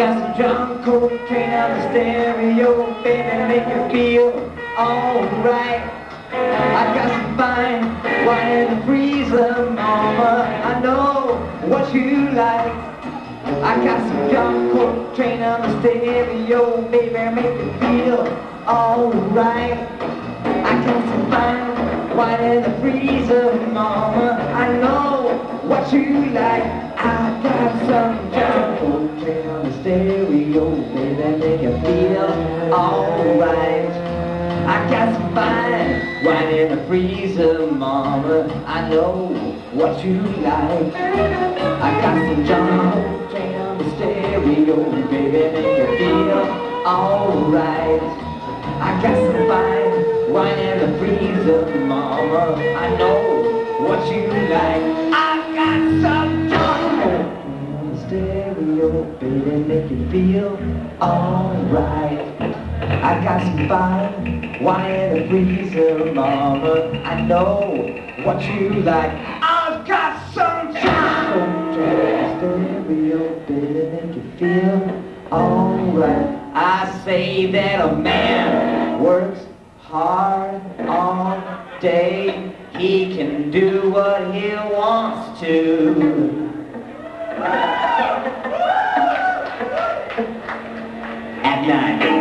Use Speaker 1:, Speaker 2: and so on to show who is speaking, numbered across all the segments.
Speaker 1: got some John Coltrane on the stereo, baby, make you feel alright. I got some fine wine in the freezer, mama, I know what you like. I got some John Coltrane on the stereo, baby, make you feel alright. I got some fine wine in the freezer, mama, I know what you like. I got some John Coltrane on the stereo, baby, make you feel alright. I got some fine wine in the freezer, mama, I know what you like. I got some John Coltrane on the stereo, baby, make you feel alright. I got some fine wine in the freezer, mama, I know what you like. I got some John Coltrane on the stereo, baby, make you feel alright. I got some fine wine in the freezer, mama, I know what you like. I've got some John Coltrane stereo, baby, make you feel alright. I say that a man works hard all day, he can do what he wants to. At night.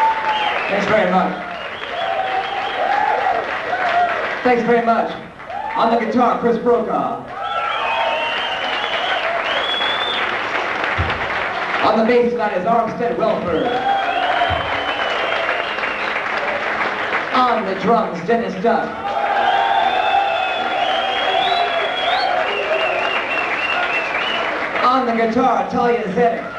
Speaker 1: Thanks very much. On the guitar, Chris Brokaw. On the bass tonight is Armstead Welford. On the drums, Dennis Duck. On the guitar, Talia Zedek.